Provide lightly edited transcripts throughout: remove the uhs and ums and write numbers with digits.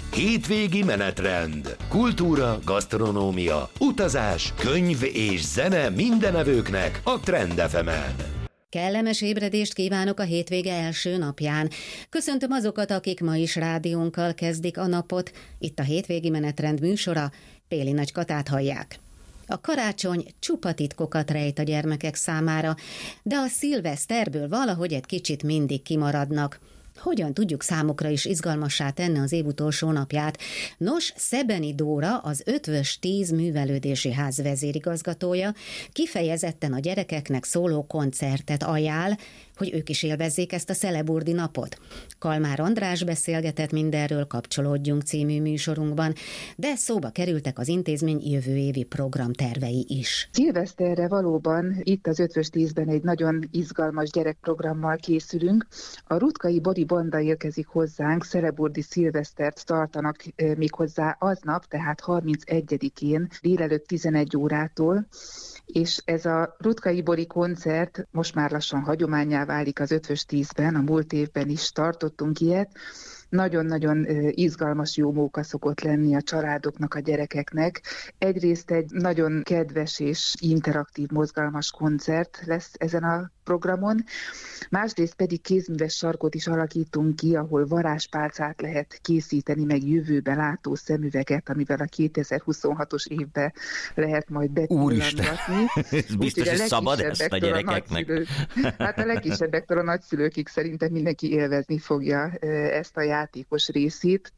Hétvégi menetrend. Kultúra, gasztronómia, utazás, könyv és zene mindenevőknek a Trend FM-en. Kellemes ébredést kívánok a hétvége első napján. Köszöntöm azokat, akik ma is rádiónkkal kezdik a napot. Itt a hétvégi menetrend műsora, Péli Nagy Katát hallják. A karácsony csupa titkokat rejt a gyermekek számára, de a szilveszterből valahogy egy kicsit mindig kimaradnak. Hogyan tudjuk számukra is izgalmassá tenni az év utolsó napját? Nos, Szebeni Dóra, az Ötvös 10 művelődési ház vezérigazgatója kifejezetten a gyerekeknek szóló koncertet ajánl, hogy ők is élvezzék ezt a szeleburdi napot. Kalmár András beszélgetett mindenről, Kapcsolódjunk című műsorunkban, de szóba kerültek az intézmény jövő évi programtervei is. Szilveszterre valóban itt az Ötvös 10-ben egy nagyon izgalmas gyerekprogrammal készülünk. A Rutkai Bori Banda érkezik hozzánk, szeleburdi szilvesztert tartanak méghozzá aznap, tehát 31-én délelőtt 11 órától, és ez a Rutkai Bori koncert most már lassan hagyománnyá válik az Ötvös 10-ben, a múlt évben is tartottunk ilyet. Nagyon-nagyon izgalmas jó móka szokott lenni a családoknak, a gyerekeknek. Egyrészt egy nagyon kedves és interaktív, mozgalmas koncert lesz ezen a programon, másrészt pedig kézműves sarkot is alakítunk ki, ahol varázspálcát lehet készíteni, meg jövőbe látó szemüveget, amivel a 2026-os évbe lehet majd bepillangatni. Biztos, hogy szabad ezt a gyerekeknek. Hát a legkisebbektől a nagyszülőkig szerintem mindenki élvezni fogja ezt a játékos részét.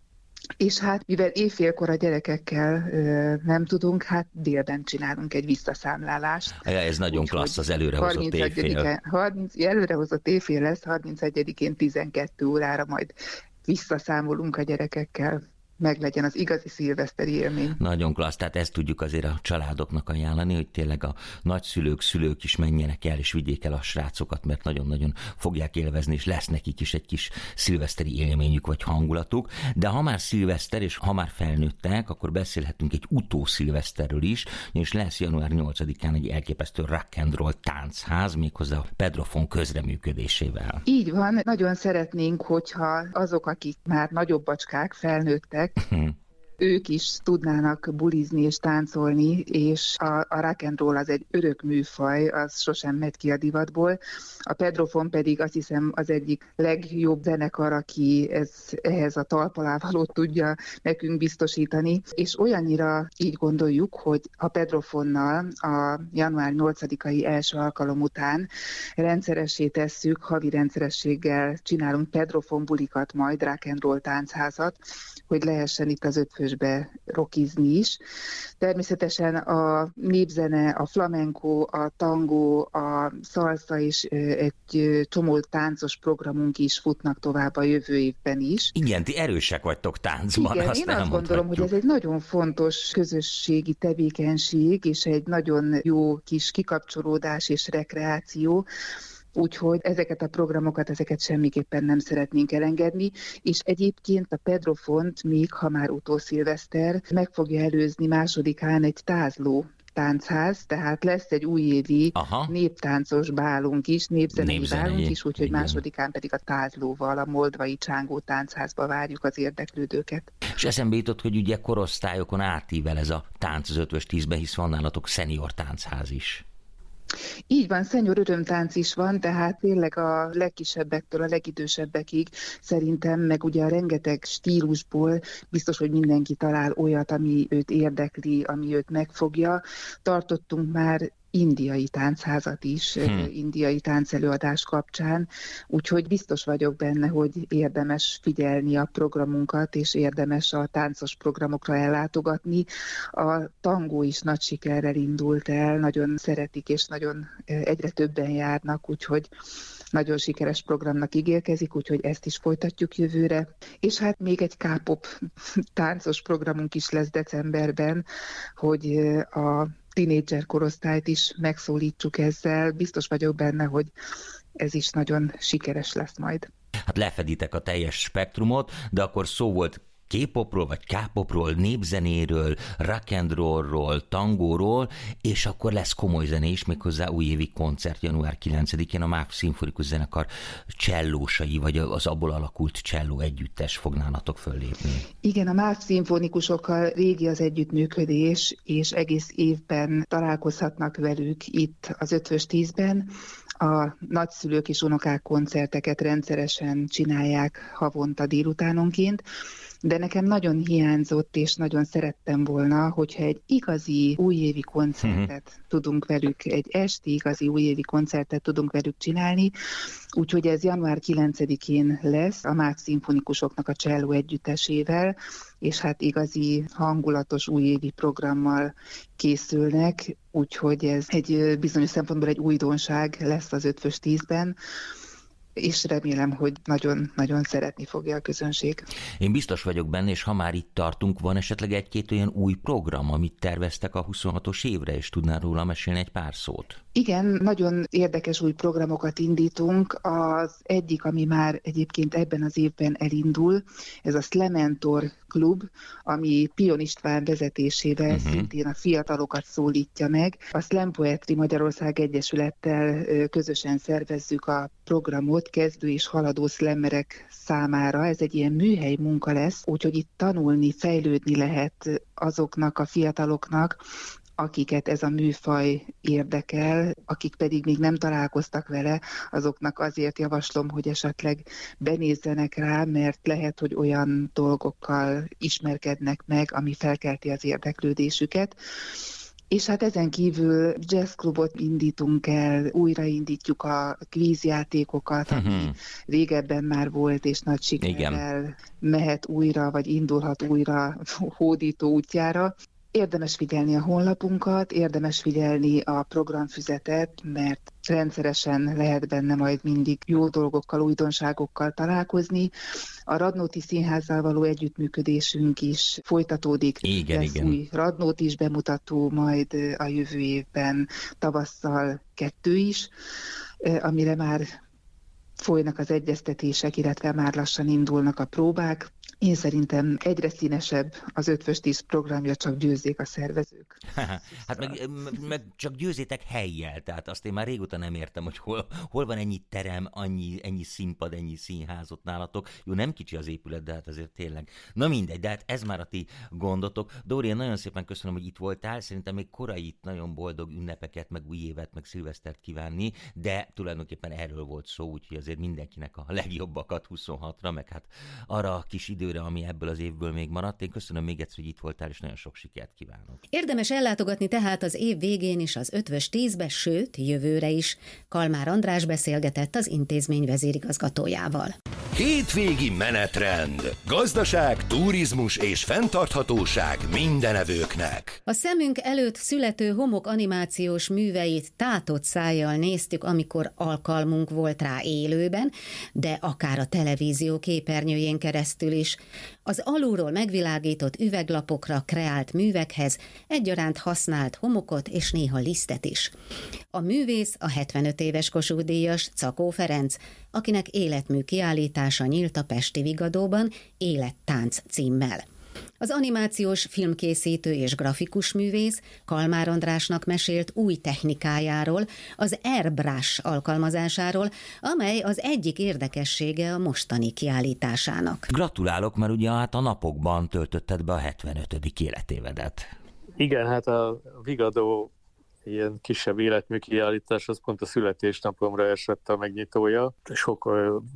És hát mivel éjfélkor a gyerekekkel nem tudunk, hát délben csinálunk egy visszaszámlálást. Ez nagyon klassz, az előrehozott éjfél. Előrehozott éjfél lesz, 31-én 12 órára majd visszaszámolunk a gyerekekkel. Meglegyen az igazi szilveszteri élmény. Nagyon klassz, tehát ezt tudjuk azért a családoknak ajánlani, hogy tényleg a nagyszülők, szülők is menjenek el, és vigyék el a srácokat, mert nagyon-nagyon fogják élvezni, és lesz nekik is egy kis szilveszteri élményük vagy hangulatuk. De ha már szilveszter, és ha már felnőttek, akkor beszélhetünk egy utószilveszterről is, és lesz január 8-án egy elképesztő rock and roll táncház, méghozzá a Pedrofon közreműködésével. Így van, nagyon szeretnénk, hogyha azok, akik már nagyobb bacskák, felnőttek, ők is tudnának bulizni és táncolni, és a rock and roll az egy örök műfaj, az sosem megy ki a divatból. A Pedrofon pedig azt hiszem az egyik legjobb zenekar, aki ehhez a talpalávalót tudja nekünk biztosítani, és olyannyira így gondoljuk, hogy a Pedrofonnal a január 8-ai első alkalom után rendszeressé tesszük, havi rendszerességgel csinálunk Pedrofon bulikat, majd rock and roll táncházat, hogy lehessen itt az Ötvösbe rockizni is. Természetesen a népzene, a flamenco, a tangó, a szalsza és egy csomó táncos programunk is futnak tovább a jövő évben is. Igen, ti erősek vagytok táncban. Igen, én azt gondolom, hogy ez egy nagyon fontos közösségi tevékenység, és egy nagyon jó kis kikapcsolódás és rekreáció. Úgyhogy ezeket a programokat, ezeket semmiképpen nem szeretnénk elengedni, és egyébként a Pedrofont, még ha már utószilveszter, meg fogja előzni 2-án egy tázló táncház, tehát lesz egy újévi néptáncos bálunk is, népzenei bálunk is, úgyhogy 2-án pedig a tázlóval, a Moldvai Csángó táncházba várjuk az érdeklődőket. És eszembe jutott, hogy ugye korosztályokon átível ez a tánc az Ötvös 10-ben, hisz van nálatok szenior táncház is. Így van, szenyor örömtánc is van, tehát tényleg a legkisebbektől a legidősebbekig szerintem, meg ugye a rengeteg stílusból biztos, hogy mindenki talál olyat, ami őt érdekli, ami őt megfogja. Tartottunk már indiai táncházat is, indiai táncelőadás kapcsán, úgyhogy biztos vagyok benne, hogy érdemes figyelni a programunkat, és érdemes a táncos programokra ellátogatni. A tangó is nagy sikerrel indult el, nagyon szeretik, és nagyon egyre többen járnak, úgyhogy nagyon sikeres programnak ígérkezik, úgyhogy ezt is folytatjuk jövőre. És hát még egy K-pop táncos programunk is lesz decemberben, hogy a tínédzser korosztályt is megszólítsuk ezzel. Biztos vagyok benne, hogy ez is nagyon sikeres lesz majd. Hát lefeditek a teljes spektrumot, de akkor szó volt K-popról, vagy K-popról, népzenéről, rock and rollról, tangóról, és akkor lesz komoly zene is, méghozzá újévi koncert január 9-én a MÁV Szimfonikus Zenekar csellósai, vagy az abból alakult cselló együttes fog nálatok föllépni. Igen, a MÁV szimfonikusokkal régi az együttműködés, és egész évben találkozhatnak velük itt az Ötvös 10-ben. A nagyszülők és unokák koncerteket rendszeresen csinálják havonta délutánonként, de nekem nagyon hiányzott, és nagyon szerettem volna, hogyha egy igazi újévi koncertet tudunk velük, egy esti igazi újévi koncertet tudunk velük csinálni, úgyhogy ez január 9-én lesz a MÁV szimfonikusoknak a cselló együttesével, és hát igazi hangulatos újévi programmal készülnek, úgyhogy ez egy bizonyos szempontból egy újdonság lesz az Ötvös 10-ben, és remélem, hogy nagyon-nagyon szeretni fogja a közönség. Én biztos vagyok benne, és ha már itt tartunk, van esetleg egy-két olyan új program, amit terveztek a 26-os évre, és tudnál róla mesélni egy pár szót? Igen, nagyon érdekes új programokat indítunk. Az egyik, ami már egyébként ebben az évben elindul, ez a Slementor Klub, ami Pion István vezetésével szintén a fiatalokat szólítja meg. A Slam Poetry Magyarország Egyesülettel közösen szervezzük a programot kezdő és haladó szlemmerek számára. Ez egy ilyen műhely munka lesz, úgyhogy itt tanulni, fejlődni lehet azoknak a fiataloknak, akiket ez a műfaj érdekel, akik pedig még nem találkoztak vele, azoknak azért javaslom, hogy esetleg benézzenek rá, mert lehet, hogy olyan dolgokkal ismerkednek meg, ami felkelti az érdeklődésüket. És hát ezen kívül jazzklubot indítunk el, újraindítjuk a kvízjátékokat, ami régebben már volt, és nagy sikerrel mehet újra, vagy indulhat újra hódító útjára. Érdemes figyelni a honlapunkat, érdemes figyelni a programfüzetet, mert rendszeresen lehet benne majd mindig jó dolgokkal, újdonságokkal találkozni. A Radnóti Színházzal való együttműködésünk is folytatódik. Lesz új Radnótis bemutató majd a jövő évben, tavasszal 2 is, amire már folynak az egyeztetések, illetve már lassan indulnak a próbák. Én szerintem egyre színesebb az Ötvös 10 programja, csak győzzék a szervezők. Hát meg csak győzzétek helyjel, tehát azt én már régóta nem értem, hogy hol van ennyi terem, ennyi színpad, ennyi színházot nálatok. Jó, nem kicsi az épület, de hát azért tényleg. Na mindegy, de hát ez már a ti gondotok. Dóri, én nagyon szépen köszönöm, hogy itt voltál. Szerintem még korai itt nagyon boldog ünnepeket, meg új évet, meg szilvesztert kívánni, de tulajdonképpen erről volt szó, úgyhogy azért mindenkinek a legjobbakat 26-ra, meg hát arra a kis időre, ami ebből az évből még maradt. Én köszönöm még egyszer, hogy itt voltál, és nagyon sok sikert kívánok. Érdemes ellátogatni tehát az év végén is az Ötvös 10-be, sőt, jövőre is. Kalmár András beszélgetett az intézmény vezérigazgatójával. Hétvégi menetrend. Gazdaság, turizmus és fenntarthatóság mindenevőknek. A szemünk előtt születő homok animációs műveit tátott szájjal néztük, amikor alkalmunk volt rá élőben, de akár a televízió képernyőjén keresztül is. Az alulról megvilágított üveglapokra kreált művekhez egyaránt használt homokot és néha lisztet is. A művész a 75 éves Kossuth-díjas Czakó Ferenc, akinek életmű kiállítása nyílt a Pesti Vigadóban Élettánc címmel. Az animációs filmkészítő és grafikus művész Kalmár Andrásnak mesélt új technikájáról, az airbrush alkalmazásáról, amely az egyik érdekessége a mostani kiállításának. Gratulálok, mert ugye hát a napokban töltötted be a 75. életévedet. Igen, hát a Vigadó ilyen kisebb életmű kiállítás, az pont a születésnapomra esett a megnyitója. Sok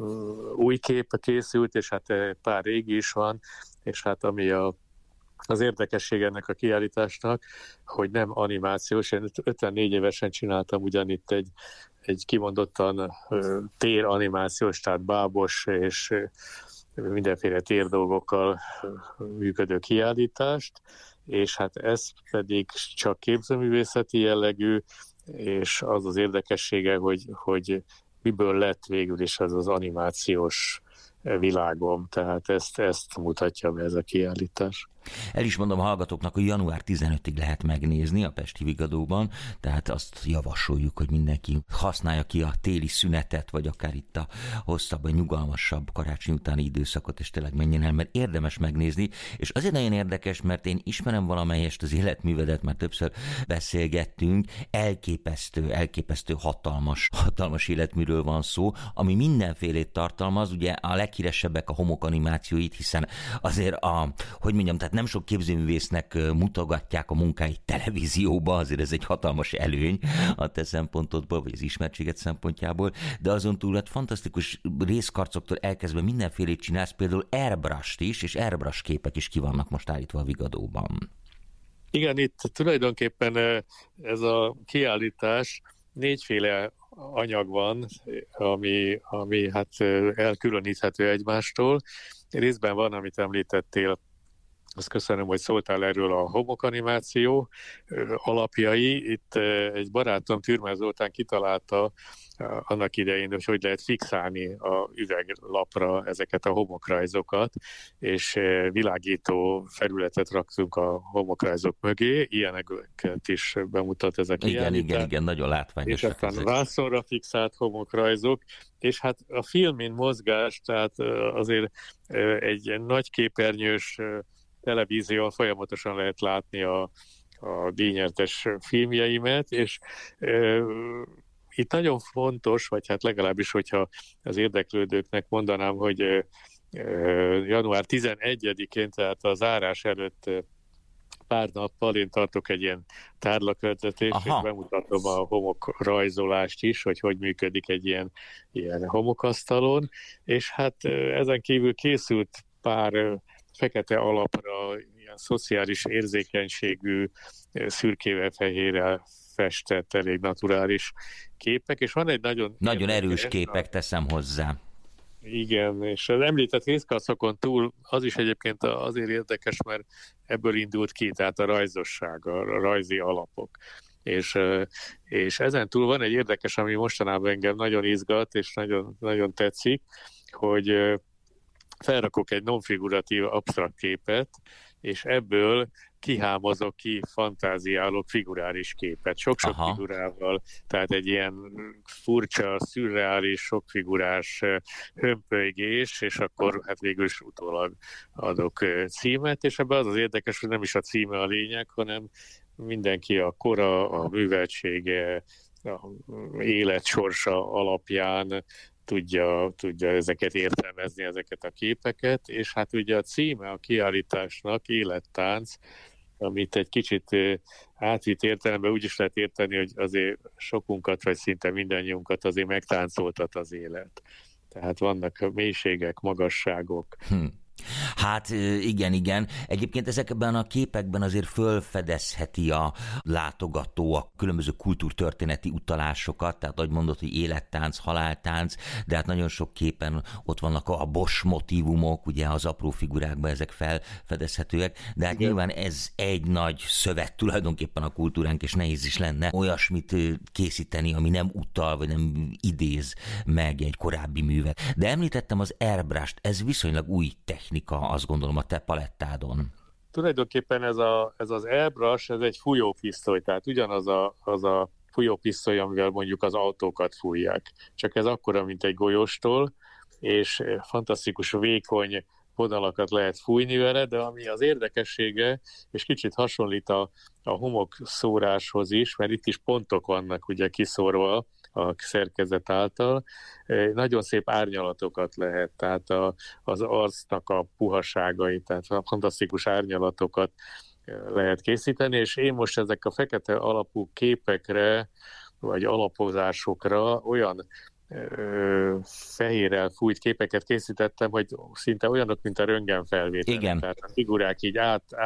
új kép készült, és hát pár régi is van, és hát ami az érdekesség ennek a kiállításnak, hogy nem animációs. Én 54 évesen csináltam ugyanitt egy kimondottan téranimációs, tehát bábos és mindenféle térdolgokkal működő kiállítást, és hát ez pedig csak képzőművészeti jellegű, és az az érdekessége, hogy miből lett végül is ez az animációs világom, tehát ezt mutatja be ez a kiállítás. El is mondom a hallgatóknak, hogy január 15-ig lehet megnézni a Pesti Vigadóban, tehát azt javasoljuk, hogy mindenki használja ki a téli szünetet, vagy akár itt a hosszabb, vagy nyugalmasabb karácsony utáni időszakot, és tényleg menjen el, mert érdemes megnézni, és azért nagyon érdekes, mert én ismerem valamelyest az életművedet, már többször beszélgettünk, elképesztő hatalmas életműről van szó, ami mindenfélét tartalmaz, ugye a leghíresebbek a homokanimációit, hiszen azért tehát nem sok képzőművésznek mutogatják a munkáit televízióba, azért ez egy hatalmas előny a te szempontodból, vagy az ismertséget szempontjából, de azon túl hát fantasztikus részkarcoktól elkezdve mindenfélét csinálsz, például airbrush-t is, és airbrush képek is ki vannak most állítva a Vigadóban. Igen, itt tulajdonképpen ez a kiállítás 4 anyag van, ami hát elkülöníthető egymástól. Részben van, amit említettél, azt köszönöm, hogy szóltál erről a homokanimáció alapjai. Itt egy barátom, Türmer Zoltán kitalálta annak idején, hogy lehet fixálni a üveglapra ezeket a homokrajzokat, és világító felületet raktunk a homokrajzok mögé, ilyeneket is bemutat ez a kiállítás. Igen, nagyon látványos. És aztán vászonra fixált homokrajzok, és hát a film, mint mozgás, tehát azért egy nagy képernyős televízión folyamatosan lehet látni a díjnyertes filmjeimet, és itt nagyon fontos, vagy hát legalábbis, hogyha az érdeklődőknek mondanám, hogy január 11-én, tehát a zárás előtt pár nappal én tartok egy ilyen tárlakövetést, és bemutatom a homokrajzolást is, hogy működik egy ilyen homokasztalon, és hát ezen kívül készült pár fekete alapra ilyen szociális érzékenységű, szürkével-fehérrel festett, elég naturális képek, és van egy nagyon erős képek, teszem hozzá. Igen, és az említett részkarcokon túl az is egyébként azért érdekes, mert ebből indult ki, tehát a rajzosság, a rajzi alapok. És ezen túl van egy érdekes, ami mostanában engem nagyon izgat, és nagyon, nagyon tetszik, hogy felrakok egy non-figuratív absztrakt képet, és ebből kihámozok ki, fantáziálok figurális képet, sok-sok figurával, tehát egy ilyen furcsa, szürreális, sokfigurás hömpölygés, és akkor hát végül is utólag adok címet, és ebben az érdekes, hogy nem is a címe a lényeg, hanem mindenki a kora, a műveltsége, a életsorsa alapján tudja ezeket értelmezni, ezeket a képeket, és hát ugye a címe a kiállításnak Élettánc, amit egy kicsit átvitt értelemben úgy is lehet érteni, hogy azért sokunkat, vagy szinte mindannyiunkat azért megtáncoltat az élet. Tehát vannak mélységek, magasságok. Hát igen. Egyébként ezekben a képekben azért fölfedezheti a látogató a különböző kultúrtörténeti utalásokat, tehát ahogy mondod, hogy élettánc, haláltánc, de hát nagyon sok képen ott vannak a Bosch motívumok, ugye az apró figurákban ezek felfedezhetőek, de hát nyilván ez egy nagy szövet tulajdonképpen a kultúránk, és nehéz is lenne olyasmit készíteni, ami nem utal, vagy nem idéz meg egy korábbi művet. De említettem az airbrush-t, ez viszonylag új technika, azt gondolom, a te palettádon. Tulajdonképpen ez az airbrush, ez egy fújópisztoly, tehát ugyanaz az a fújópisztoly, amivel mondjuk az autókat fújják. Csak ez akkora, mint egy golyóstól, és fantasztikus vékony vonalakat lehet fújni vele, de ami az érdekessége, és kicsit hasonlít a homokszóráshoz is, mert itt is pontok vannak ugye kiszórva a szerkezet által, nagyon szép árnyalatokat lehet, tehát az arcnak a puhaságait, tehát fantasztikus árnyalatokat lehet készíteni, és én most ezek a fekete alapú képekre, vagy alapozásokra olyan fehérrel fújt képeket készítettem, hogy szinte olyanok, mint a röntgenfelvételek. Igen. Tehát a figurák így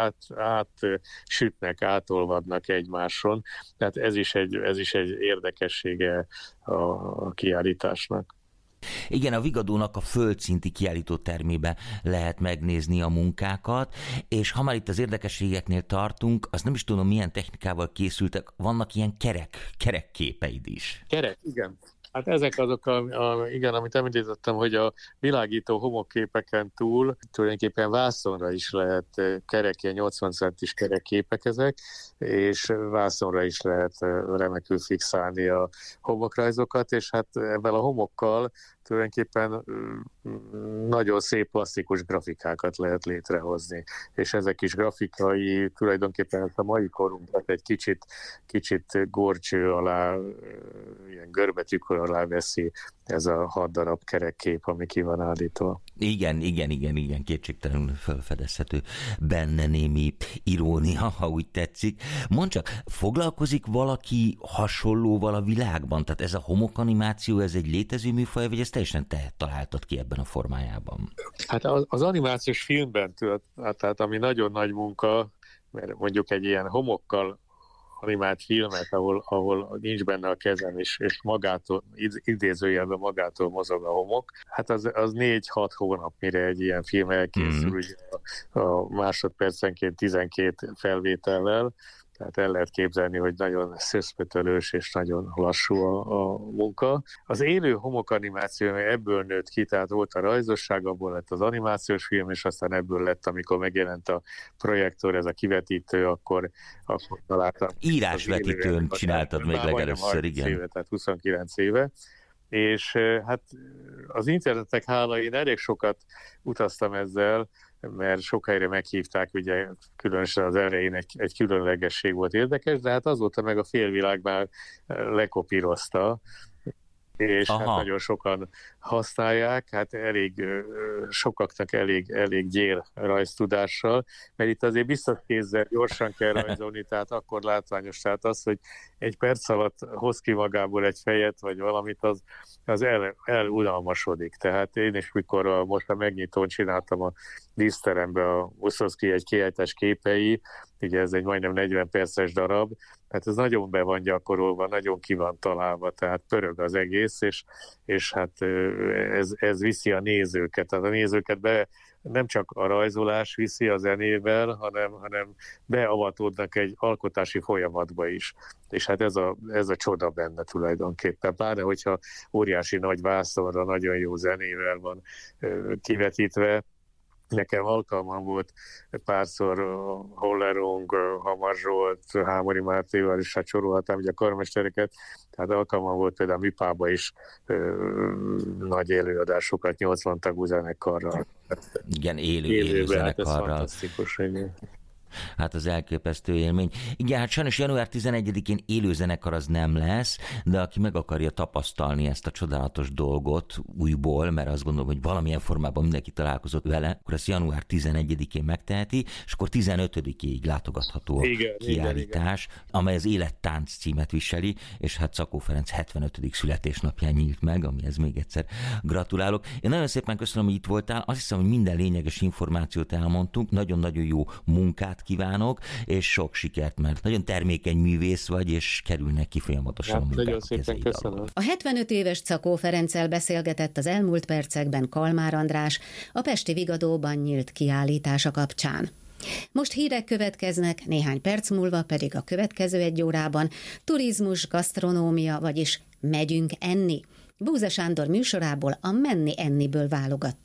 sütnek, átolvadnak egymáson. Tehát ez is egy érdekessége a kiállításnak. Igen, a Vigadónak a földszinti kiállítótermébe lehet megnézni a munkákat, és ha már itt az érdekességeknél tartunk, azt nem is tudom, milyen technikával készültek, vannak ilyen kerek képeid is. Igen. Hát ezek azok, igen, amit említettem, hogy a világító homokképeken túl tulajdonképpen vászonra is lehet kerek, ilyen 80 centis kerekképek ezek, és vászonra is lehet remekül fixálni a homokrajzokat, és hát ebben a homokkal tulajdonképpen nagyon szép plastikus grafikákat lehet létrehozni, és ezek is grafikai, tulajdonképpen a mai korunkat egy kicsit górcső alá, ilyen görbetűkör alá veszi ez a 6 darab kerekkép, ami ki van állítva. Igen, kétségtelenül felfedezhető benne némi irónia, ha úgy tetszik. Mondd csak, foglalkozik valaki hasonlóval a világban? Tehát ez a homokanimáció, ez egy létező műfaj, vagy ezt teljesen te találtad ki ebben a formájában? Hát az animációs filmben, tehát ami nagyon nagy munka, mert mondjuk egy ilyen homokkal animált filmet, ahol nincs benne a kezem, és magától, idézőjelben magától mozog a homok. Hát az 4-6 hónap, mire egy ilyen film elkészül, ugye a másodpercenként 12 felvétellel, tehát el lehet képzelni, hogy nagyon szöszpötölős és nagyon lassú a munka. Az élő homokanimáció ebből nőtt ki, tehát volt a rajzosság, abból lett az animációs film, és aztán ebből lett, amikor megjelent a projektor, ez a kivetítő, akkor találtam. Írásvetítőn csináltad még legelőször, igen. Éve, tehát 29 éve. És hát az internetnek hála, én elég sokat utaztam ezzel, mert sok helyre meghívták, ugye különösen az elején egy különlegesség volt érdekes, de hát azóta meg a félvilág már lekopírozta, és hát nagyon sokan használják, hát sokaknak elég gyér rajztudással, mert itt azért biztos kézzel gyorsan kell rajzolni, tehát akkor látványos, tehát az, hogy egy perc alatt hoz ki magából egy fejet, vagy valamit, az elunalmasodik. Tehát én is, mikor most a megnyitón csináltam a díszterembe a Uszowski egy kiejtés képei, ugye ez egy majdnem 40 perces darab, hát ez nagyon be van gyakorolva, nagyon ki van találva, tehát pörög az egész, és hát ez viszi a nézőket. Tehát a nézőket nem csak a rajzolás viszi a zenével, hanem beavatódnak egy alkotási folyamatba is. És hát ez a csoda benne tulajdonképpen. Pláne, hogyha óriási nagy vászonra, nagyon jó zenével van kivetítve. Nekem alkalmam volt párszor Hollerung, Hamar Zsolt, Hámori Mátéval is, hát sorolhatám ugye a karmestereket, tehát alkalmam volt például Műpába is nagy előadásokat 80 tagú zenekarral. Igen, élő zenekarral. Hát ez fantasztikus, igen. Hát az elképesztő élmény. Igen, hát sajnos január 11-én élő zenekar az nem lesz, de aki meg akarja tapasztalni ezt a csodálatos dolgot újból, mert azt gondolom, hogy valamilyen formában mindenki találkozott vele, akkor ezt január 11-én megteheti, és akkor 15-ig látogatható kiállítás, amely az Élettánc címet viseli, és hát Czakó Ferenc 75. születésnapján nyílt meg, amihez még egyszer gratulálok. Én nagyon szépen köszönöm, hogy itt voltál. Azt hiszem, hogy minden lényeges információt elmondtunk, nagyon-nagyon jó munkát kívánok, és sok sikert, mert nagyon termékeny művész vagy, és kerülnek ki folyamatosan a munkák. Nagyon szépen köszönöm. A 75 éves Czakó Ferenccel beszélgetett az elmúlt percekben Kalmár András a pesti Vigadóban nyílt kiállítása kapcsán. Most hírek következnek, néhány perc múlva pedig a következő 1 órában turizmus, gasztronómia, vagyis megyünk enni. Búza Sándor műsorából a Menni Enniből válogattunk.